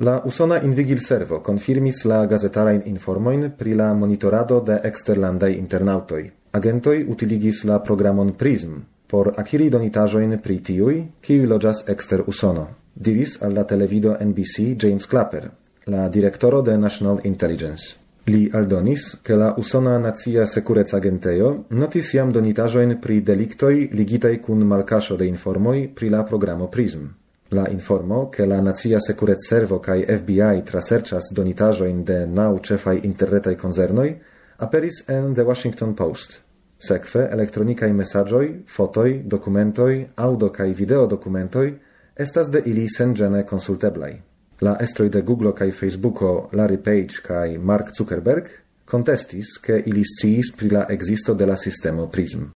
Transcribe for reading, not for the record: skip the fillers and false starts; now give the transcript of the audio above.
La usona Invigil servo confirmis la gazetarain informoin pri la monitorado de exterlandai internautoi. Agentoi utiligis la programon PRISM por acquiri donitajoin pri tiui, kiui loĝas exter Usono, diris al la televido NBC James Clapper, la direktoro de National Intelligence. Li aldonis, che la Usona Nacia Securec-agentejo notis jam donitajoin pri deliktoj ligitaj kun malkaŝo de informoj pri la programo PRISM. La informo, che la Nacia Securec-servo kaj FBI traserĉas donitajoin de 9 ĉefaj interretaj koncernoj, aperis en The Washington Post. Sekve elektronikaj mesaĝoj, fotoj, dokumentoj, aŭdo kaj video dokumentoj estas de ili senĝene konsulteblaj. La estroj de Google kaj Facebooko, Larry Page kaj Mark Zuckerberg, contestis, che ili sciis pri la existo de la sistemo PRISM.